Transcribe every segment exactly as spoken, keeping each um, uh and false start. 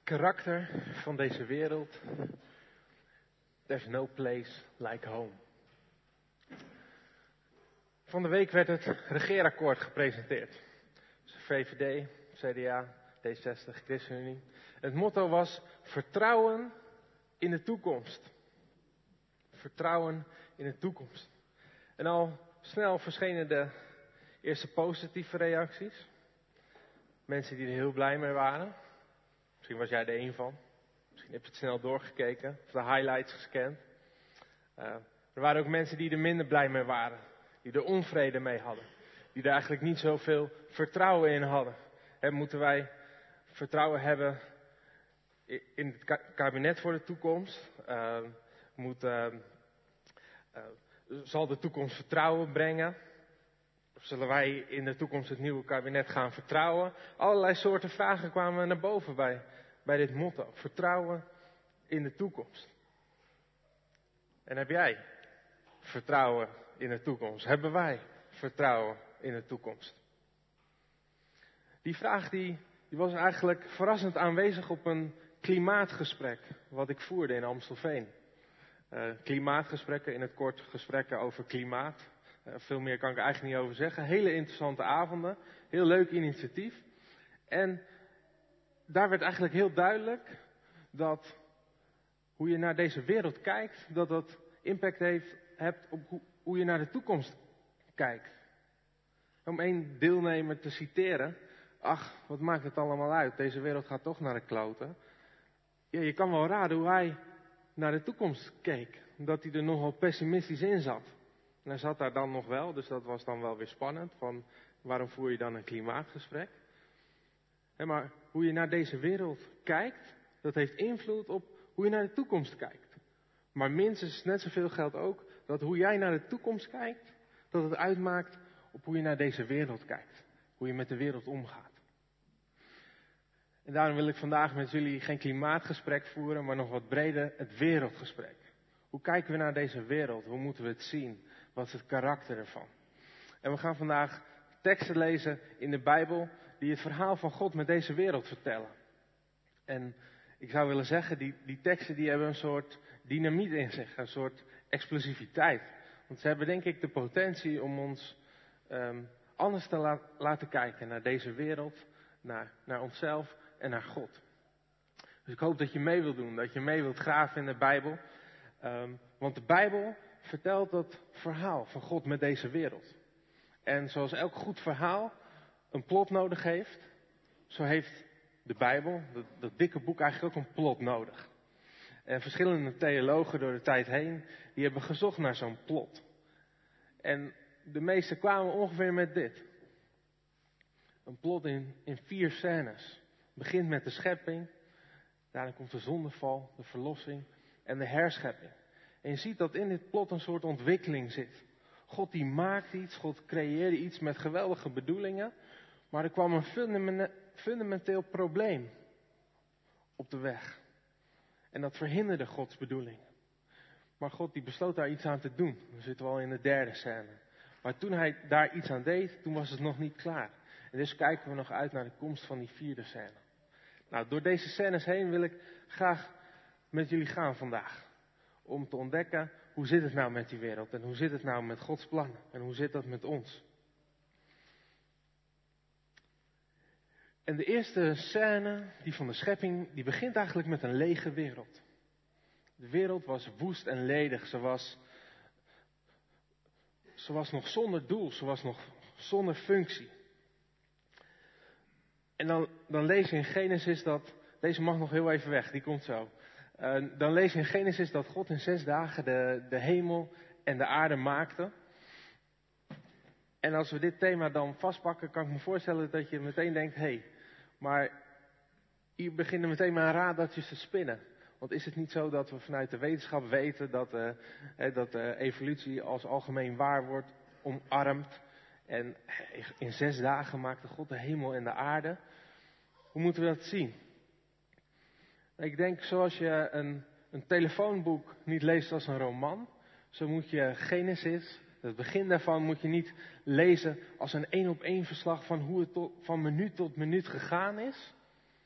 karakter van deze wereld. There's no place like home. Van de week werd het regeerakkoord gepresenteerd. Dus V V D, C D A, D zestig, ChristenUnie. Het motto was vertrouwen in de toekomst. Vertrouwen in de toekomst. En al snel verschenen de eerste positieve reacties. Mensen die er heel blij mee waren. Misschien was jij er één van. Misschien heb je het snel doorgekeken. Of de highlights gescand. Uh, er waren ook mensen die er minder blij mee waren. Die er onvrede mee hadden. Die er eigenlijk niet zoveel vertrouwen in hadden. He, moeten wij vertrouwen hebben in het kabinet voor de toekomst? Uh, moet, uh, uh, zal de toekomst vertrouwen brengen? Of zullen wij in de toekomst het nieuwe kabinet gaan vertrouwen? Allerlei soorten vragen kwamen naar boven bij, bij dit motto. Vertrouwen in de toekomst. En heb jij vertrouwen in de toekomst? Hebben wij vertrouwen in de toekomst? Die vraag die, die was eigenlijk verrassend aanwezig op een klimaatgesprek wat ik voerde in Amstelveen. Uh, klimaatgesprekken, in het kort gesprekken over klimaat. Uh, veel meer kan ik er eigenlijk niet over zeggen. Hele interessante avonden, heel leuk initiatief. En daar werd eigenlijk heel duidelijk dat hoe je naar deze wereld kijkt, dat dat impact heeft hebt op hoe, hoe je naar de toekomst kijkt. Om één deelnemer te citeren. Ach, wat maakt het allemaal uit? Deze wereld gaat toch naar de kloten. Ja, je kan wel raden hoe hij naar de toekomst keek. Dat hij er nogal pessimistisch in zat. En hij zat daar dan nog wel, dus dat was dan wel weer spannend. Van waarom voer je dan een klimaatgesprek? He, maar hoe je naar deze wereld kijkt, dat heeft invloed op hoe je naar de toekomst kijkt. Maar minstens net zoveel geldt ook dat hoe jij naar de toekomst kijkt, dat het uitmaakt op hoe je naar deze wereld kijkt. Hoe je met de wereld omgaat. En daarom wil ik vandaag met jullie geen klimaatgesprek voeren, maar nog wat breder het wereldgesprek. Hoe kijken we naar deze wereld? Hoe moeten we het zien? Wat is het karakter ervan? En we gaan vandaag teksten lezen in de Bijbel die het verhaal van God met deze wereld vertellen. En ik zou willen zeggen, die, die teksten die hebben een soort dynamiet in zich, een soort explosiviteit. Want ze hebben denk ik de potentie om ons um, anders te la- laten kijken naar deze wereld, naar, naar onszelf en naar God. Dus ik hoop dat je mee wilt doen, dat je mee wilt graven in de Bijbel. Um, want de Bijbel vertelt dat verhaal van God met deze wereld. En zoals elk goed verhaal een plot nodig heeft, zo heeft de Bijbel, dat, dat dikke boek, eigenlijk ook een plot nodig. En verschillende theologen door de tijd heen, die hebben gezocht naar zo'n plot. En de meesten kwamen ongeveer met dit. Een plot in, in vier scènes. Het begint met de schepping, daarna komt de zondeval, de verlossing en de herschepping. En je ziet dat in dit plot een soort ontwikkeling zit. God die maakt iets, God creëerde iets met geweldige bedoelingen, maar er kwam een fundamene- fundamenteel probleem op de weg. En dat verhinderde Gods bedoelingen. Maar God die besloot daar iets aan te doen. Dan zitten we al in de derde scène. Maar toen hij daar iets aan deed, toen was het nog niet klaar. En dus kijken we nog uit naar de komst van die vierde scène. Nou, door deze scènes heen wil ik graag met jullie gaan vandaag. Om te ontdekken, hoe zit het nou met die wereld? En hoe zit het nou met Gods plannen? En hoe zit dat met ons? En de eerste scène, die van de schepping, die begint eigenlijk met een lege wereld. De wereld was woest en ledig. Ze was, ze was nog zonder doel. Ze was nog zonder functie. En dan, dan lees je in Genesis dat... Deze mag nog heel even weg, die komt zo. Uh, dan lees je in Genesis dat God in zes dagen de, de hemel en de aarde maakte. En als we dit thema dan vastpakken, kan ik me voorstellen dat je meteen denkt... Hé, hey, maar hier beginnen meteen maar radertjes te spinnen. Want is het niet zo dat we vanuit de wetenschap weten dat, uh, dat uh, evolutie als algemeen waar wordt omarmd. En in zes dagen maakte God de hemel en de aarde. Hoe moeten we dat zien? Ik denk zoals je een, een telefoonboek niet leest als een roman. Zo moet je Genesis, het begin daarvan moet je niet lezen als een één op één verslag van hoe het tot, van minuut tot minuut gegaan is.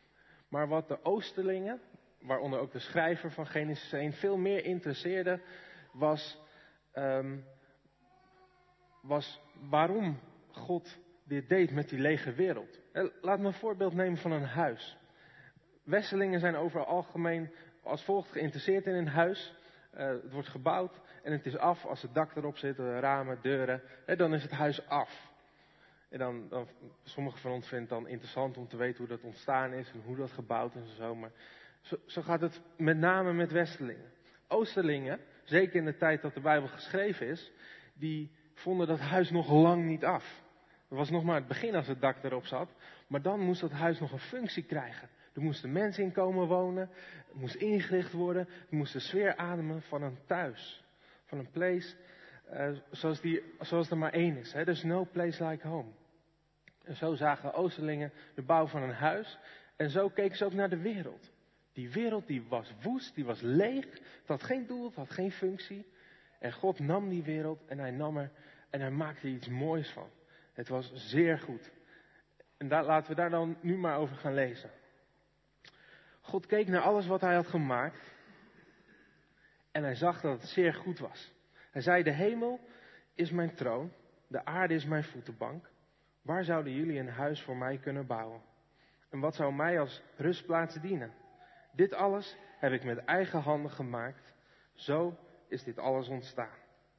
Maar wat de Oosterlingen, waaronder ook de schrijver van Genesis één, veel meer interesseerde, was, um, was waarom God dit deed met die lege wereld. Laat me een voorbeeld nemen van een huis. Westerlingen zijn over het algemeen als volgt geïnteresseerd in een huis. Uh, het wordt gebouwd en het is af als het dak erop zit, de ramen, deuren. Hè, dan is het huis af. En dan, dan, sommigen van ons vinden het dan interessant om te weten hoe dat ontstaan is en hoe dat gebouwd is en zo. Maar zo, zo gaat het met name met Westerlingen. Oosterlingen, zeker in de tijd dat de Bijbel geschreven is, die vonden dat huis nog lang niet af. Het was nog maar het begin als het dak erop zat. Maar dan moest dat huis nog een functie krijgen. Er moesten mensen in komen wonen. Het moest ingericht worden. Er moest de sfeer ademen van een thuis. Van een place uh, zoals, die, zoals er maar één is. Hè? There's no place like home. En zo zagen Oosterlingen de bouw van een huis. En zo keken ze ook naar de wereld. Die wereld die was woest, die was leeg. Het had geen doel, het had geen functie. En God nam die wereld en hij nam er en hij maakte er iets moois van. Het was zeer goed. En daar, laten we daar dan nu maar over gaan lezen. God keek naar alles wat hij had gemaakt. En hij zag dat het zeer goed was. Hij zei, de hemel is mijn troon. De aarde is mijn voetenbank. Waar zouden jullie een huis voor mij kunnen bouwen? En wat zou mij als rustplaats dienen? Dit alles heb ik met eigen handen gemaakt. Zo is dit alles ontstaan.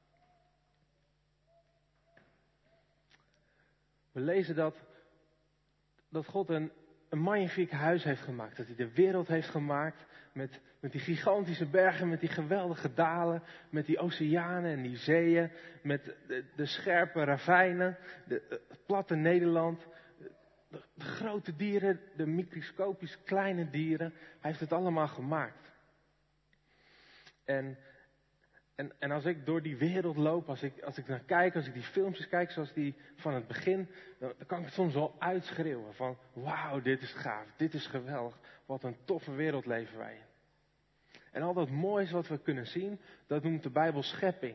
We lezen dat, dat God een, een magnifiek huis heeft gemaakt. Dat hij de wereld heeft gemaakt met, met die gigantische bergen, met die geweldige dalen, met die oceanen en die zeeën, met de, de scherpe ravijnen, de, het platte Nederland, de, de grote dieren, de microscopisch kleine dieren. Hij heeft het allemaal gemaakt. En... En, en als ik door die wereld loop, als ik, als ik naar kijk, als ik die filmpjes kijk zoals die van het begin, dan, dan kan ik het soms wel uitschreeuwen van, wauw, dit is gaaf, dit is geweldig, wat een toffe wereld leven wij in. En al dat moois wat we kunnen zien, dat noemt de Bijbel schepping.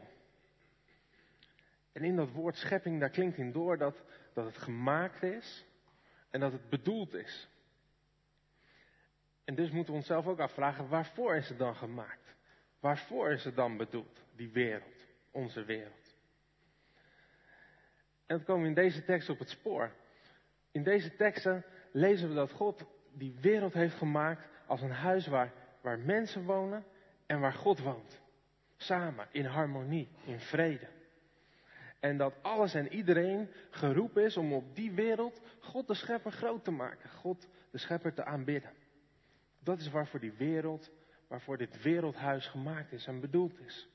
En in dat woord schepping, daar klinkt in door dat, dat het gemaakt is en dat het bedoeld is. En dus moeten we onszelf ook afvragen, waarvoor is het dan gemaakt? Waarvoor is het dan bedoeld, die wereld, onze wereld? En dan komen we in deze tekst op het spoor. In deze teksten lezen we dat God die wereld heeft gemaakt als een huis waar, waar mensen wonen en waar God woont. Samen, in harmonie, in vrede. En dat alles en iedereen geroepen is om op die wereld God de schepper groot te maken. God de schepper te aanbidden. Dat is waarvoor die wereld... waarvoor dit wereldhuis gemaakt is en bedoeld is.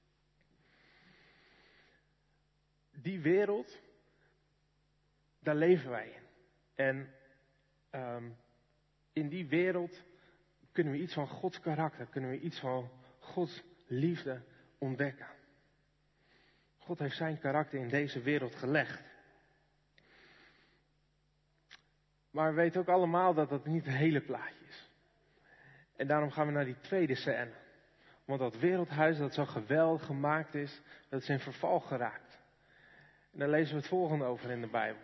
Die wereld, daar leven wij in. En um, in die wereld kunnen we iets van Gods karakter, kunnen we iets van Gods liefde ontdekken. God heeft zijn karakter in deze wereld gelegd. Maar we weten ook allemaal dat dat niet het hele plaatje is. En daarom gaan we naar die tweede scène. Want dat wereldhuis dat zo geweldig gemaakt is, dat is in verval geraakt. En daar lezen we het volgende over in de Bijbel.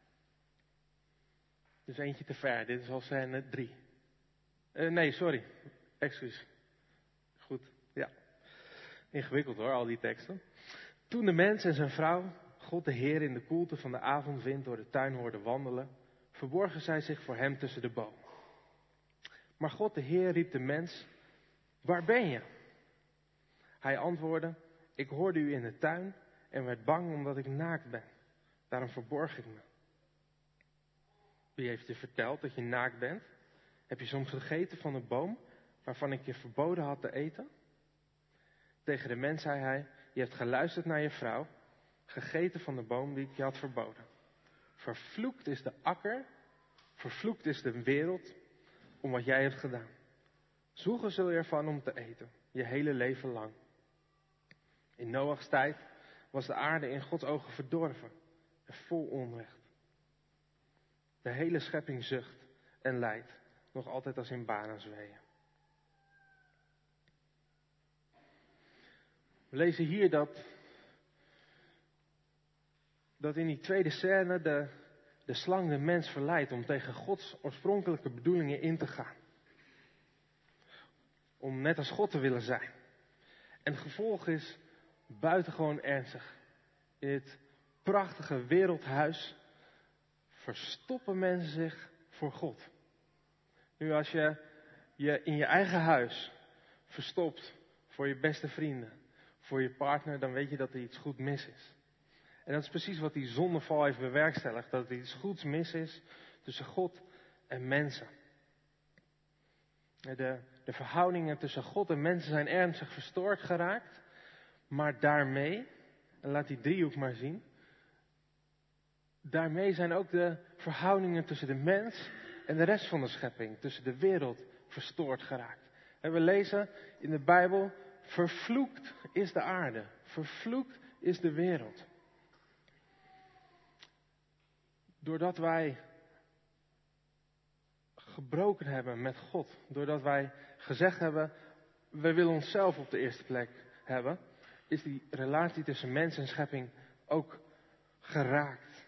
Dus eentje te ver, dit is al scène drie. Uh, nee, sorry, excuus. Goed, ja. Ingewikkeld hoor, al die teksten. Toen de mens en zijn vrouw God de Heer in de koelte van de avondwind door de tuin hoorden wandelen, verborgen zij zich voor hem tussen de bomen. Maar God de Heer riep de mens, waar ben je? Hij antwoordde, ik hoorde u in de tuin en werd bang omdat ik naakt ben. Daarom verborg ik me. Wie heeft je verteld dat je naakt bent? Heb je soms gegeten van een boom waarvan ik je verboden had te eten? Tegen de mens zei hij, je hebt geluisterd naar je vrouw, gegeten van de boom die ik je had verboden. Vervloekt is de akker, vervloekt is de wereld om wat jij hebt gedaan. Zoeken zul je ervan om te eten, je hele leven lang. In Noachs tijd was de aarde in Gods ogen verdorven en vol onrecht. De hele schepping zucht en lijdt, nog altijd als in banen zweeën. We lezen hier dat, dat in die tweede scène de, de slang de mens verleidt om tegen Gods oorspronkelijke bedoelingen in te gaan. Om net als God te willen zijn. En het gevolg is buitengewoon ernstig. In dit prachtige wereldhuis verstoppen mensen zich voor God. Nu als je je in je eigen huis verstopt voor je beste vrienden, voor je partner, dan weet je dat er iets goed mis is. En dat is precies wat die zondeval heeft bewerkstelligd. Dat er iets goeds mis is tussen God en mensen. De, de verhoudingen tussen God en mensen zijn ernstig verstoord geraakt. Maar daarmee, en laat die driehoek maar zien. Daarmee zijn ook de verhoudingen tussen de mens en de rest van de schepping, tussen de wereld, verstoord geraakt. En we lezen in de Bijbel, vervloekt is de aarde, vervloekt is de wereld. Doordat wij gebroken hebben met God, doordat wij gezegd hebben, we willen onszelf op de eerste plek hebben, is die relatie tussen mens en schepping ook geraakt.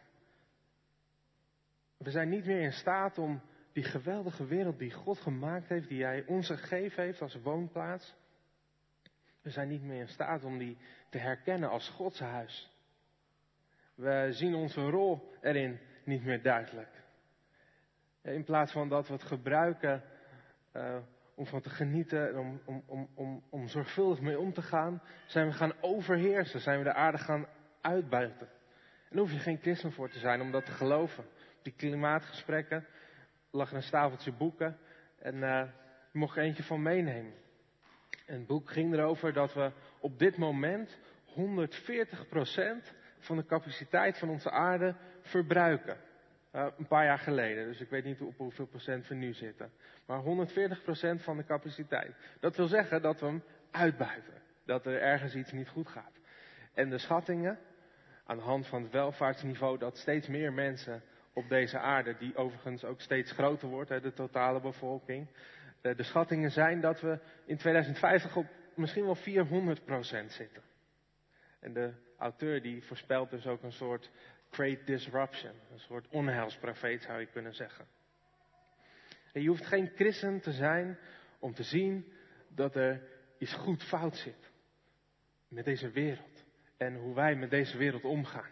We zijn niet meer in staat om die geweldige wereld die God gemaakt heeft, die Hij ons gegeven heeft als woonplaats. We zijn niet meer in staat om die te herkennen als Gods huis. We zien onze rol erin niet meer duidelijk. In plaats van dat we het gebruiken uh, om van te genieten en om, om, om, om, om zorgvuldig mee om te gaan, zijn we gaan overheersen, zijn we de aarde gaan uitbuiten. En daar hoef je geen christen voor te zijn om dat te geloven. Op die klimaatgesprekken lag er een stafeltje boeken en uh, je mocht er eentje van meenemen. En het boek ging erover dat we op dit moment honderdveertig procent van de capaciteit van onze aarde verbruiken. Uh, een paar jaar geleden, dus ik weet niet op hoeveel procent we nu zitten. Maar honderdveertig procent van de capaciteit. Dat wil zeggen dat we hem uitbuiten. Dat er ergens iets niet goed gaat. En de schattingen, aan de hand van het welvaartsniveau, dat steeds meer mensen op deze aarde, die overigens ook steeds groter wordt, de totale bevolking. De schattingen zijn dat we in tweeduizend vijftig op misschien wel vierhonderd procent zitten. En de auteur die voorspelt dus ook een soort great disruption. Een soort onheilsprofeet zou je kunnen zeggen. En je hoeft geen christen te zijn om te zien dat er iets goed fout zit. Met deze wereld. En hoe wij met deze wereld omgaan.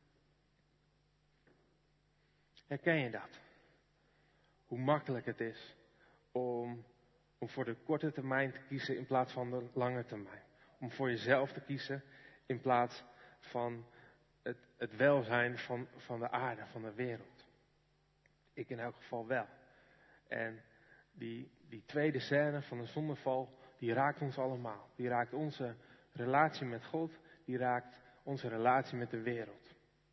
Herken je dat? Hoe makkelijk het is om, om voor de korte termijn te kiezen in plaats van de lange termijn. Om voor jezelf te kiezen in plaats van het, het welzijn van, van de aarde, van de wereld. Ik in elk geval wel. En die, die tweede scène van de zondeval, die raakt ons allemaal. Die raakt onze relatie met God, die raakt onze relatie met de wereld.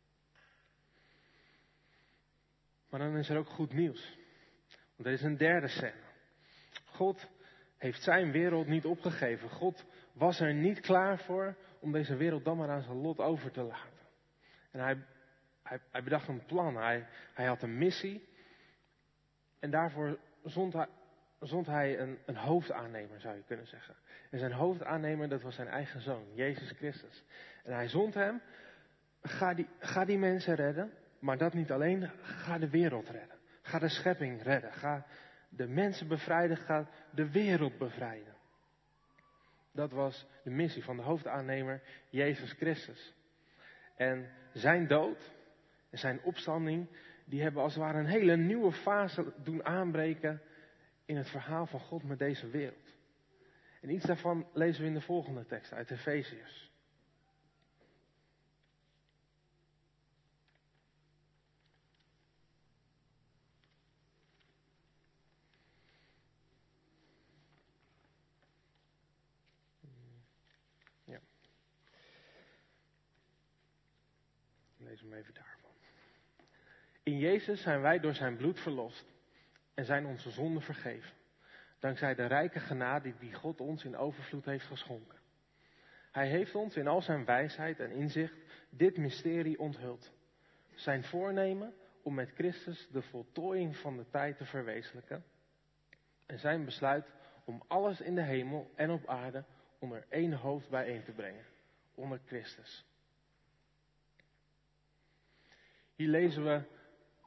Maar dan is er ook goed nieuws. Want er is een derde scène. God heeft zijn wereld niet opgegeven. God was er niet klaar voor om deze wereld dan maar aan zijn lot over te laten. En hij, hij, hij bedacht een plan. Hij, hij had een missie. En daarvoor zond hij, zond hij een, een hoofdaannemer, zou je kunnen zeggen. En zijn hoofdaannemer, dat was zijn eigen zoon, Jezus Christus. En hij zond hem, ga die, ga die mensen redden. Maar dat niet alleen, ga de wereld redden. Ga de schepping redden. Ga de mensen bevrijden. Ga de wereld bevrijden. Dat was de missie van de hoofdaannemer Jezus Christus. En zijn dood en zijn opstanding, die hebben als het ware een hele nieuwe fase doen aanbreken in het verhaal van God met deze wereld. En iets daarvan lezen we in de volgende tekst uit Efeziërs. Lees hem even daarvan. In Jezus zijn wij door zijn bloed verlost en zijn onze zonden vergeven. Dankzij de rijke genade die God ons in overvloed heeft geschonken. Hij heeft ons in al zijn wijsheid en inzicht dit mysterie onthuld. Zijn voornemen om met Christus de voltooiing van de tijd te verwezenlijken. En zijn besluit om alles in de hemel en op aarde onder één hoofd bijeen te brengen. Onder Christus. Hier lezen we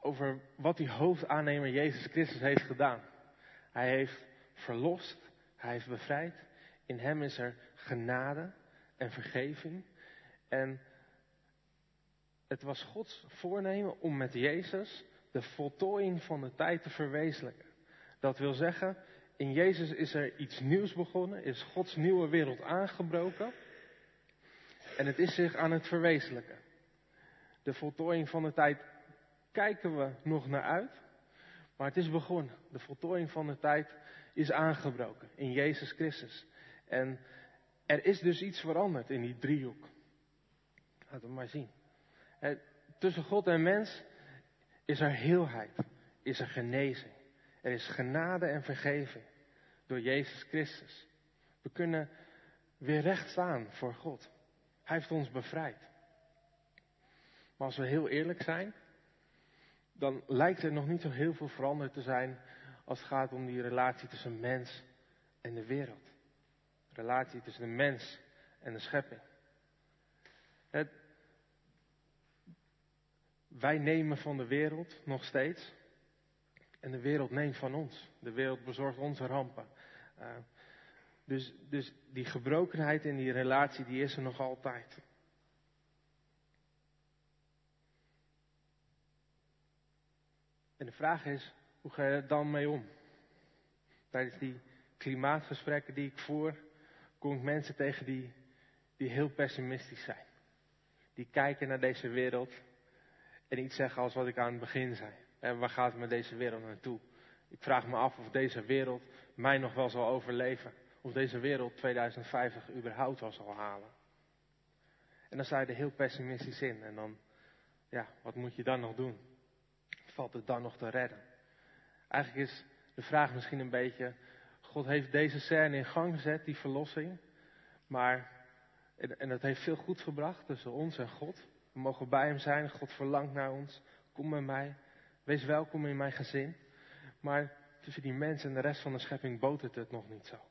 over wat die hoofdaannemer Jezus Christus heeft gedaan. Hij heeft verlost, hij heeft bevrijd. In hem is er genade en vergeving. En het was Gods voornemen om met Jezus de voltooiing van de tijd te verwezenlijken. Dat wil zeggen, in Jezus is er iets nieuws begonnen, is Gods nieuwe wereld aangebroken. En het is zich aan het verwezenlijken. De voltooiing van de tijd kijken we nog naar uit. Maar het is begonnen. De voltooiing van de tijd is aangebroken in Jezus Christus. En er is dus iets veranderd in die driehoek. Laten we maar zien. Tussen God en mens is er heelheid, is er genezing. Er is genade en vergeving door Jezus Christus. We kunnen weer recht staan voor God. Hij heeft ons bevrijd. Maar als we heel eerlijk zijn, dan lijkt er nog niet zo heel veel veranderd te zijn als het gaat om die relatie tussen mens en de wereld. De relatie tussen de mens en de schepping. Het, wij nemen van de wereld nog steeds. En de wereld neemt van ons. De wereld bezorgt onze rampen. Uh, dus, dus die gebrokenheid in die relatie, die is er nog altijd. En de vraag is, hoe ga je er dan mee om? Tijdens die klimaatgesprekken die ik voer, kom ik mensen tegen die, die heel pessimistisch zijn. Die kijken naar deze wereld en iets zeggen als wat ik aan het begin zei. En waar gaat het met deze wereld naartoe? Ik vraag me af of deze wereld mij nog wel zal overleven. Of deze wereld tweeduizend vijftig überhaupt wel zal halen. En dan sta je er heel pessimistisch in. En dan, ja, wat moet je dan nog doen? Valt het dan nog te redden? Eigenlijk is de vraag misschien een beetje, God heeft deze scène in gang gezet, die verlossing. Maar, en, en dat heeft veel goed gebracht tussen ons en God. We mogen bij hem zijn, God verlangt naar ons. Kom bij mij, wees welkom in mijn gezin. Maar tussen die mensen en de rest van de schepping botert het nog niet zo.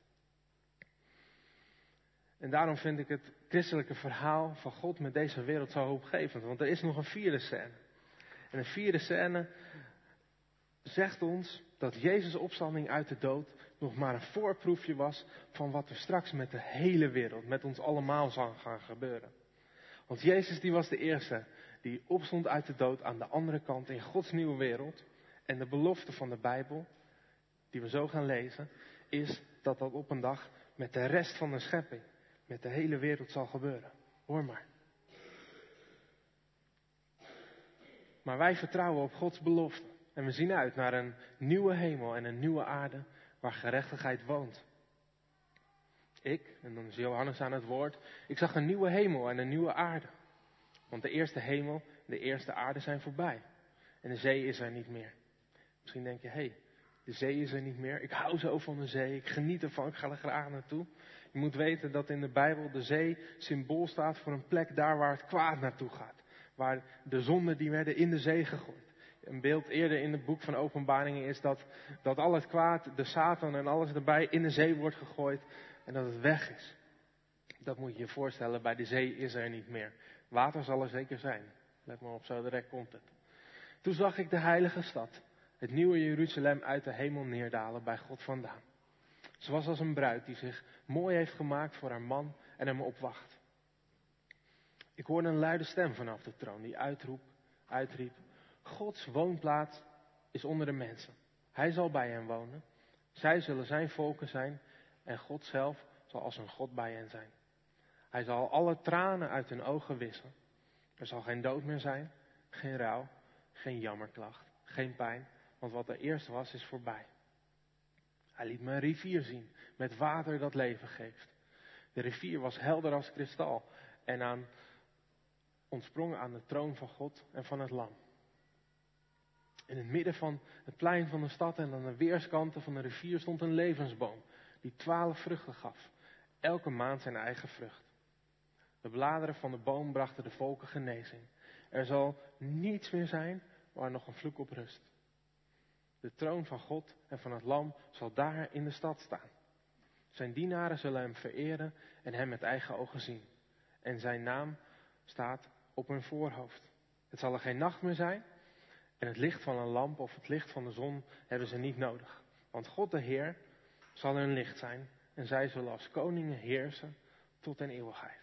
En daarom vind ik het christelijke verhaal van God met deze wereld zo hoopgevend. Want er is nog een vierde scène. En de vierde scène zegt ons dat Jezus' opstanding uit de dood nog maar een voorproefje was van wat er straks met de hele wereld, met ons allemaal zal gaan gebeuren. Want Jezus die was de eerste die opstond uit de dood aan de andere kant in Gods nieuwe wereld. En de belofte van de Bijbel, die we zo gaan lezen, is dat dat op een dag met de rest van de schepping, met de hele wereld zal gebeuren. Hoor maar. Maar wij vertrouwen op Gods belofte. En we zien uit naar een nieuwe hemel en een nieuwe aarde waar gerechtigheid woont. Ik, en dan is Johannes aan het woord, ik zag een nieuwe hemel en een nieuwe aarde. Want de eerste hemel en de eerste aarde zijn voorbij. En de zee is er niet meer. Misschien denk je, hé, hey, de zee is er niet meer. Ik hou zo van de zee, ik geniet ervan, ik ga er graag naartoe. Je moet weten dat in de Bijbel de zee symbool staat voor een plek daar waar het kwaad naartoe gaat. Waar de zonden die werden in de zee gegooid. Een beeld eerder in het boek van Openbaringen is dat, dat al het kwaad, de Satan en alles erbij in de zee wordt gegooid en dat het weg is. Dat moet je je voorstellen, bij de zee is er niet meer. Water zal er zeker zijn. Let maar op, zo direct komt het. Toen zag ik de heilige stad, het nieuwe Jeruzalem uit de hemel neerdalen bij God vandaan. Ze was als een bruid die zich mooi heeft gemaakt voor haar man en hem opwacht. Ik hoorde een luide stem vanaf de troon die uitroep, uitriep, Gods woonplaats is onder de mensen. Hij zal bij hen wonen. Zij zullen zijn volken zijn en God zelf zal als een God bij hen zijn. Hij zal alle tranen uit hun ogen wissen. Er zal geen dood meer zijn, geen rouw, geen jammerklacht, geen pijn, want wat er eerst was is voorbij. Hij liet me een rivier zien met water dat leven geeft. De rivier was helder als kristal en aan, ontsprongen aan de troon van God en van het lam. In het midden van het plein van de stad en aan de weerskanten van de rivier stond een levensboom die twaalf vruchten gaf. Elke maand zijn eigen vrucht. De bladeren van de boom brachten de volken genezing. Er zal niets meer zijn waar nog een vloek op rust. De troon van God en van het lam zal daar in de stad staan. Zijn dienaren zullen hem vereren en hem met eigen ogen zien. En zijn naam staat op hun voorhoofd. Het zal er geen nacht meer zijn En het licht van een lamp of het licht van de zon hebben ze niet nodig. Want God de Heer zal hun licht zijn en zij zullen als koningen heersen tot in eeuwigheid.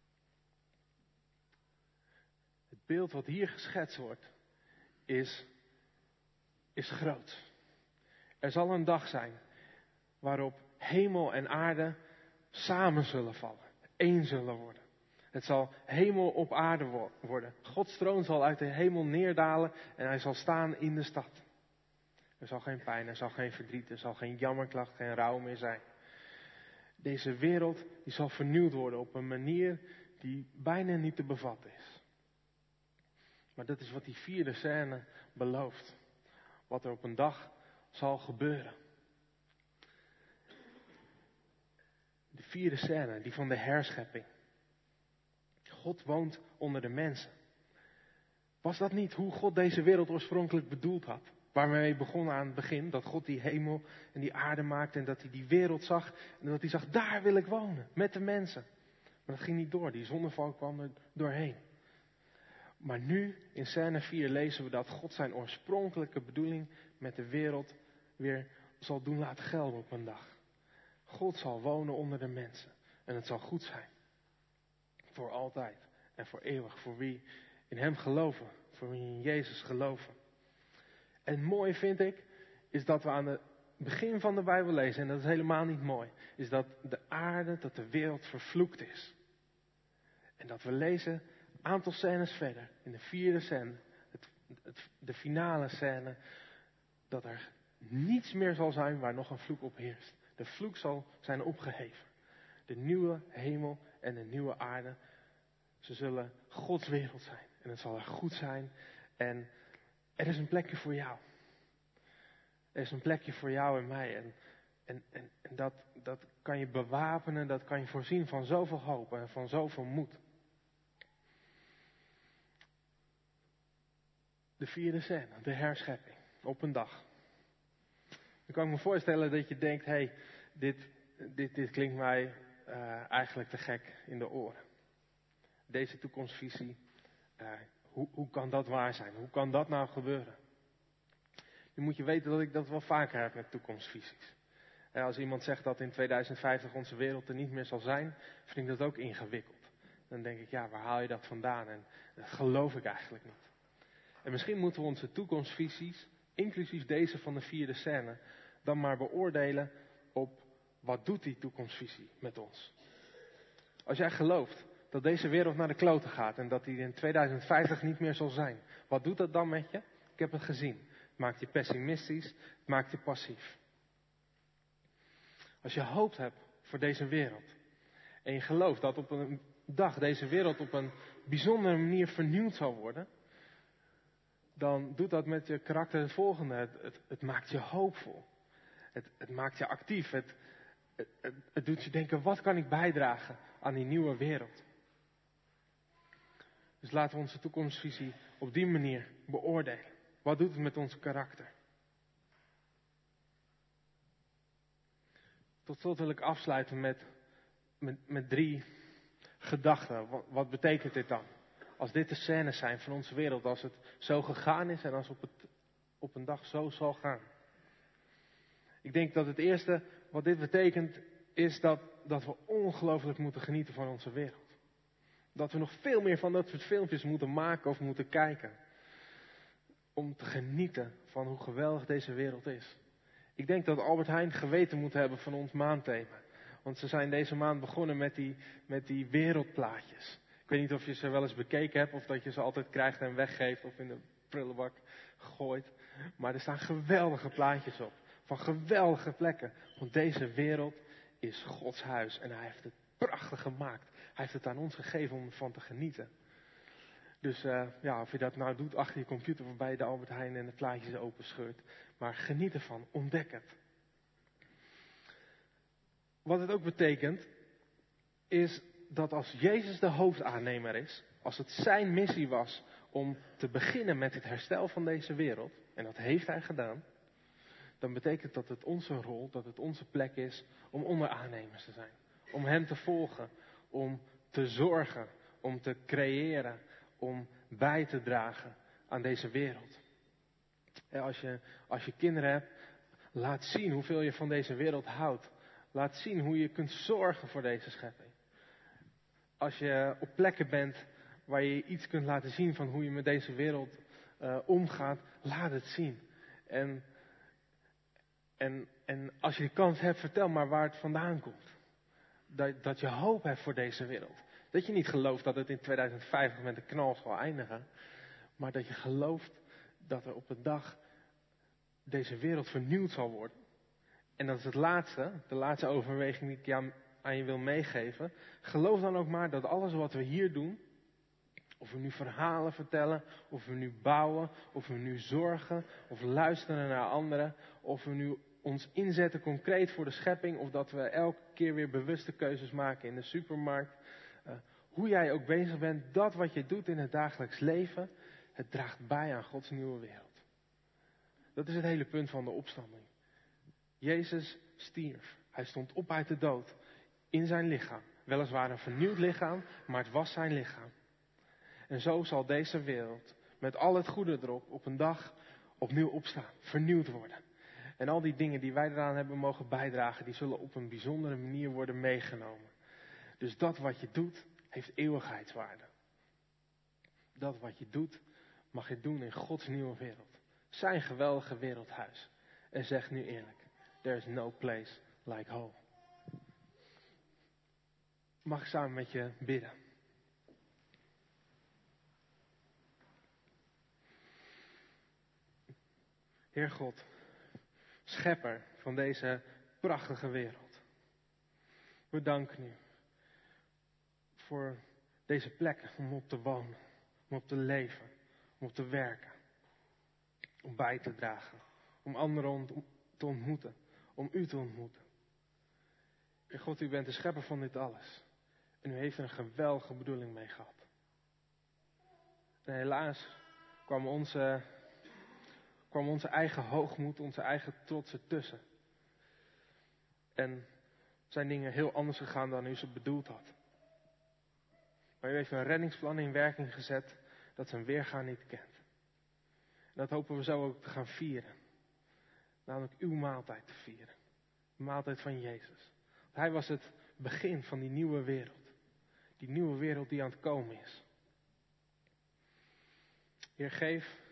Het beeld wat hier geschetst wordt is, is groot. Er zal een dag zijn waarop hemel en aarde samen zullen vallen, één zullen worden. Het zal hemel op aarde wo- worden. Gods troon zal uit de hemel neerdalen en hij zal staan in de stad. Er zal geen pijn, er zal geen verdriet, er zal geen jammerklacht, geen rouw meer zijn. Deze wereld die zal vernieuwd worden op een manier die bijna niet te bevatten is. Maar dat is wat die vierde scène belooft. Wat er op een dag zal gebeuren. De vierde scène, die van de herschepping. God woont onder de mensen. Was dat niet hoe God deze wereld oorspronkelijk bedoeld had? Waar we mee begonnen aan het begin, dat God die hemel en die aarde maakte en dat hij die wereld zag. En dat hij zag, daar wil ik wonen, met de mensen. Maar dat ging niet door, die zonneval kwam er doorheen. Maar nu, in scène vier, lezen we dat God zijn oorspronkelijke bedoeling met de wereld weer zal doen laten gelden op een dag. God zal wonen onder de mensen. En het zal goed zijn. Voor altijd en voor eeuwig. Voor wie in hem geloven. Voor wie in Jezus geloven. En mooi vind ik, is dat we aan het begin van de Bijbel lezen, en dat is helemaal niet mooi, is dat de aarde, dat de wereld vervloekt is. En dat we lezen een aantal scènes verder, in de vierde scène, het, het, de finale scène, dat er niets meer zal zijn waar nog een vloek op heerst. De vloek zal zijn opgeheven. De nieuwe hemel en de nieuwe aarde, ze zullen Gods wereld zijn. En het zal er goed zijn. En er is een plekje voor jou. Er is een plekje voor jou en mij. En, en, en, en dat, dat kan je bewapenen, dat kan je voorzien van zoveel hoop en van zoveel moed. De vierde scène, de herschepping, op een dag. Dan kan ik me voorstellen dat je denkt, hé, hey, dit, dit, dit klinkt mij uh, eigenlijk te gek in de oren. Deze toekomstvisie, uh, hoe, hoe kan dat waar zijn? Hoe kan dat nou gebeuren? Nu moet je weten dat ik dat wel vaker heb met toekomstvisies. En als iemand zegt dat in tweeduizend vijftig onze wereld er niet meer zal zijn, vind ik dat ook ingewikkeld. Dan denk ik, ja, waar haal je dat vandaan? En dat geloof ik eigenlijk niet. En misschien moeten we onze toekomstvisies, inclusief deze van de vierde scène, dan maar beoordelen op wat doet die toekomstvisie met ons. Als jij gelooft dat deze wereld naar de kloten gaat en dat die in tweeduizend vijftig niet meer zal zijn, wat doet dat dan met je? Ik heb het gezien. Het maakt je pessimistisch, het maakt je passief. Als je hoop hebt voor deze wereld en je gelooft dat op een dag deze wereld op een bijzondere manier vernieuwd zal worden, dan doet dat met je karakter het volgende. Het, het, het maakt je hoopvol. Het, het maakt je actief. Het, het, het, het doet je denken, wat kan ik bijdragen aan die nieuwe wereld? Dus laten we onze toekomstvisie op die manier beoordelen. Wat doet het met ons karakter? Tot slot wil ik afsluiten met, met, met drie gedachten. Wat, wat betekent dit dan? Als dit de scènes zijn van onze wereld, als het zo gegaan is en als op, het, op een dag zo zal gaan. Ik denk dat het eerste wat dit betekent is dat, dat we ongelooflijk moeten genieten van onze wereld. Dat we nog veel meer van dat soort filmpjes moeten maken of moeten kijken. Om te genieten van hoe geweldig deze wereld is. Ik denk dat Albert Heijn geweten moet hebben van ons maandthema. Want ze zijn deze maand begonnen met die, met die wereldplaatjes. Ik weet niet of je ze wel eens bekeken hebt of dat je ze altijd krijgt en weggeeft of in de prullenbak gooit. Maar er staan geweldige plaatjes op. Van geweldige plekken. Want deze wereld is Gods huis en hij heeft het prachtig gemaakt. Hij heeft het aan ons gegeven om ervan te genieten. Dus uh, ja, of je dat nou doet achter je computer of bij de Albert Heijn en de plaatjes openscheurt. Maar geniet ervan, ontdek het. Wat het ook betekent, is dat als Jezus de hoofdaannemer is, als het zijn missie was om te beginnen met het herstel van deze wereld, en dat heeft hij gedaan, dan betekent dat het onze rol, dat het onze plek is om onderaannemers te zijn. Om hem te volgen, om te zorgen, om te creëren, om bij te dragen aan deze wereld. En als je, als je kinderen hebt, laat zien hoeveel je van deze wereld houdt. Laat zien hoe je kunt zorgen voor deze schepping. Als je op plekken bent waar je iets kunt laten zien van hoe je met deze wereld uh, omgaat, laat het zien. En, en, en als je de kans hebt, vertel maar waar het vandaan komt. Dat, dat je hoop hebt voor deze wereld. Dat je niet gelooft dat het in tweeduizend vijftig met een knal zal eindigen. Maar dat je gelooft dat er op een dag deze wereld vernieuwd zal worden. En dat is het laatste, de laatste overweging die ik aan, aan je wil meegeven. Geloof dan ook maar dat alles wat we hier doen, of we nu verhalen vertellen, of we nu bouwen, of we nu zorgen, of luisteren naar anderen, of we nu ons inzetten concreet voor de schepping, of dat we elke keer weer bewuste keuzes maken in de supermarkt. Uh, hoe jij ook bezig bent, dat wat je doet in het dagelijks leven, het draagt bij aan Gods nieuwe wereld. Dat is het hele punt van de opstanding. Jezus stierf. Hij stond op uit de dood. In zijn lichaam. Weliswaar een vernieuwd lichaam, maar het was zijn lichaam. En zo zal deze wereld, met al het goede erop, op een dag opnieuw opstaan. Vernieuwd worden. En al die dingen die wij eraan hebben mogen bijdragen, die zullen op een bijzondere manier worden meegenomen. Dus dat wat je doet, heeft eeuwigheidswaarde. Dat wat je doet, mag je doen in Gods nieuwe wereld. Zijn geweldige wereldhuis. En zeg nu eerlijk, there is no place like home. Mag ik samen met je bidden? Heer God, schepper van deze prachtige wereld. We danken u voor deze plek om op te wonen, om op te leven, om op te werken. Om bij te dragen, om anderen te ontmoeten, om u te ontmoeten. Heer God, u bent de schepper van dit alles. En u heeft er een geweldige bedoeling mee gehad. En helaas kwam onze, kwam onze eigen hoogmoed, onze eigen trots ertussen. En zijn dingen heel anders gegaan dan u ze bedoeld had. Maar u heeft een reddingsplan in werking gezet dat zijn weergaan niet kent. En dat hopen we zo ook te gaan vieren. Namelijk uw maaltijd te vieren. De maaltijd van Jezus. Hij was het begin van die nieuwe wereld. Die nieuwe wereld die aan het komen is. Heer, geef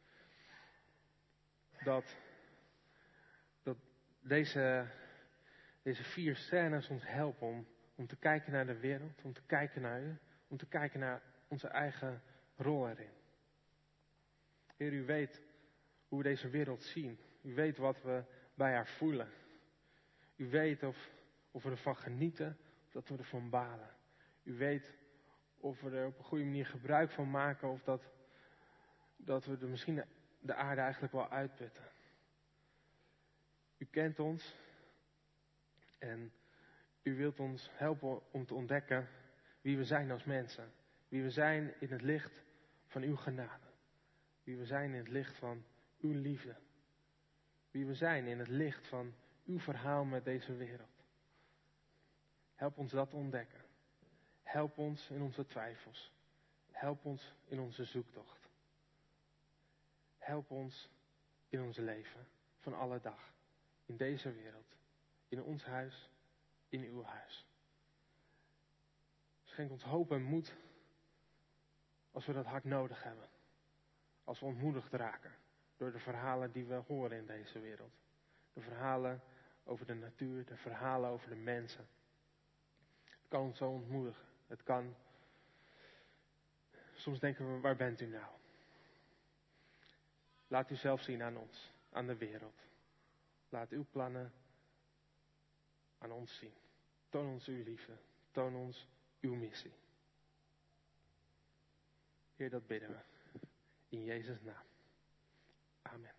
dat, dat deze, deze vier scènes ons helpen om, om te kijken naar de wereld. Om te kijken naar u. Om te kijken naar onze eigen rol erin. Heer, u weet hoe we deze wereld zien. U weet wat we bij haar voelen. U weet of, of we ervan genieten of dat we ervan balen. U weet of we er op een goede manier gebruik van maken of dat, dat we er misschien de aarde eigenlijk wel uitputten. U kent ons en u wilt ons helpen om te ontdekken wie we zijn als mensen. Wie we zijn in het licht van uw genade. Wie we zijn in het licht van uw liefde. Wie we zijn in het licht van uw verhaal met deze wereld. Help ons dat te ontdekken. Help ons in onze twijfels. Help ons in onze zoektocht. Help ons in ons leven van alle dag. In deze wereld. In ons huis. In uw huis. Schenk ons hoop en moed als we dat hard nodig hebben. Als we ontmoedigd raken door de verhalen die we horen in deze wereld. De verhalen over de natuur, de verhalen over de mensen. Het kan ons zo ontmoedigen. Het kan. Soms denken we, waar bent u nou? Laat u zelf zien aan ons, aan de wereld. Laat uw plannen aan ons zien. Toon ons uw liefde. Toon ons uw missie. Heer, dat bidden we. In Jezus' naam. Amen.